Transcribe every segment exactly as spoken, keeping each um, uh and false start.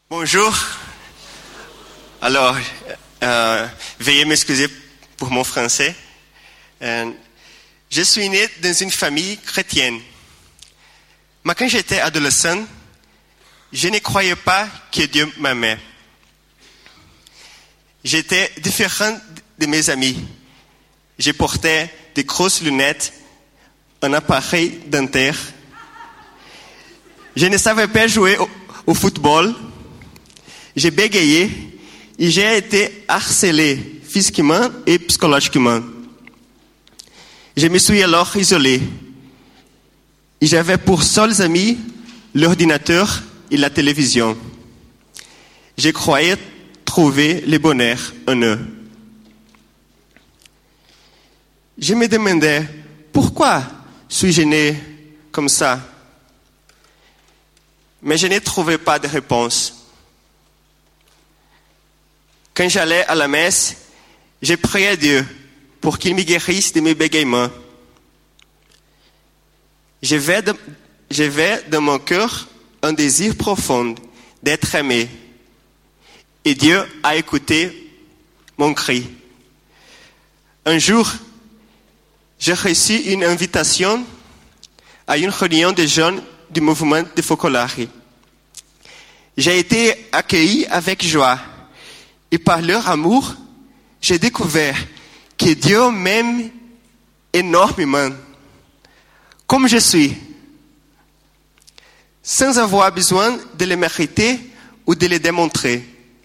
Bonjour. Alors, euh, veuillez m'excuser pour mon français. Euh, je suis né dans une famille chrétienne. Mais quand j'étais adolescent, je ne croyais pas que Dieu m'aimait. J'étais différent de mes amis. Je portais des grosses lunettes, un appareil dentaire. Je ne savais pas jouer au, au football. J'ai bégayé et j'ai été harcelé physiquement et psychologiquement. Je me suis alors isolé. Et j'avais pour seuls amis l'ordinateur et la télévision. Je croyais trouver le bonheur en eux. Je me demandais pourquoi suis-je né comme ça. Mais je ne trouvais pas de réponse. Quand j'allais à la messe, je priais à Dieu pour qu'il me guérisse de mes bégaiements. J'avais de, j'avais dans mon cœur un désir profond d'être aimé. Et Dieu a écouté mon cri. Un jour, j'ai reçu une invitation à une réunion de jeunes du mouvement de Focolari. J'ai été accueilli avec joie. Et par leur amour, j'ai découvert que Dieu m'aime énormément, comme je suis, sans avoir besoin de le mériter ou de le démontrer.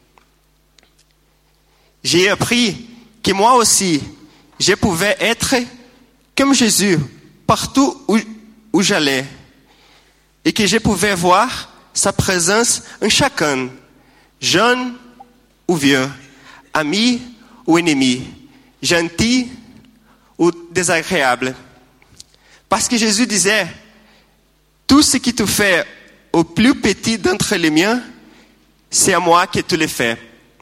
J'ai appris que moi aussi, je pouvais être comme Jésus partout où, où j'allais, et que je pouvais voir sa présence en chacun, jeune ou vieux, ami ou ennemi, gentil ou désagréable. Parce que Jésus disait, tout ce que tu fais au plus petit d'entre les miens, c'est à moi que tu le fais.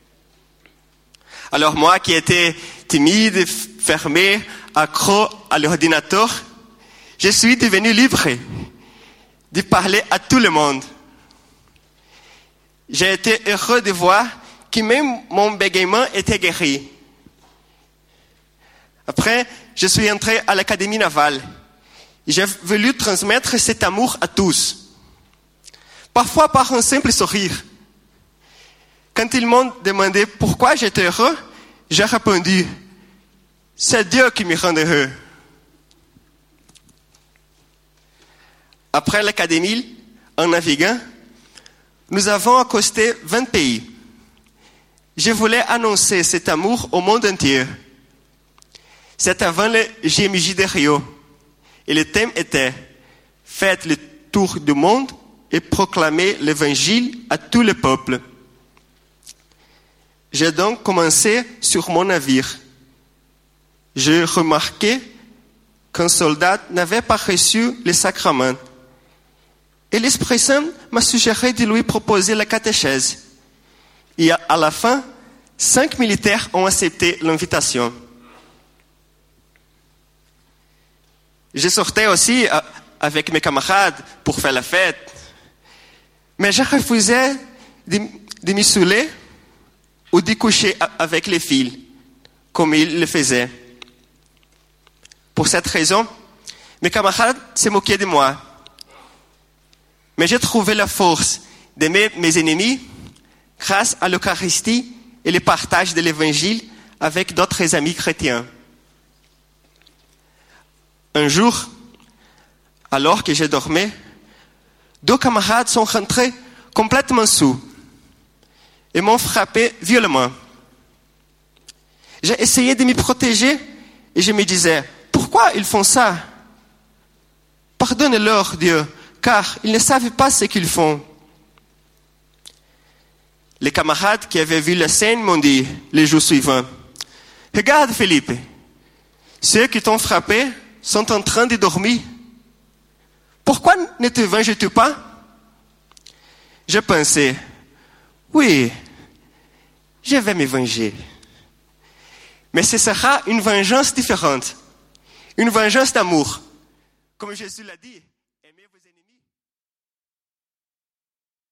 Alors moi qui étais timide, fermé, accro à l'ordinateur, je suis devenu libre de parler à tout le monde. J'ai été heureux de voir que même mon bégaiement était guéri. Après, je suis entré à l'Académie navale. J'ai voulu transmettre cet amour à tous. Parfois par un simple sourire. Quand ils m'ont demandé pourquoi j'étais heureux, j'ai répondu, c'est Dieu qui me rend heureux. Après l'Académie, en naviguant, nous avons accosté vingt pays. Je voulais annoncer cet amour au monde entier. C'est avant le J M J de Rio. Et le thème était « Faites le tour du monde et proclamez l'évangile à tous les peuples ». J'ai donc commencé sur mon navire. J'ai remarqué qu'un soldat n'avait pas reçu le sacrement. Et l'Esprit Saint m'a suggéré de lui proposer la catéchèse. Et à la fin, cinq militaires ont accepté l'invitation. Je sortais aussi avec mes camarades pour faire la fête. Mais je refusais de, de me saouler ou de coucher avec les filles, comme ils le faisaient. Pour cette raison, mes camarades se moquaient de moi. Mais j'ai trouvé la force d'aimer mes ennemis grâce à l'Eucharistie et le partage de l'Évangile avec d'autres amis chrétiens. Un jour, alors que je dormais, deux camarades sont rentrés complètement sous et m'ont frappé violemment. J'ai essayé de me protéger et je me disais, pourquoi ils font ça? Pardonne-leur, Dieu, car ils ne savent pas ce qu'ils font. Les camarades qui avaient vu la scène m'ont dit, les jours suivants, « Regarde, Philippe, ceux qui t'ont frappé sont en train de dormir. Pourquoi ne te venges-tu pas ?» Je pensais, « Oui, je vais me venger. Mais ce sera une vengeance différente, une vengeance d'amour, comme Jésus l'a dit. »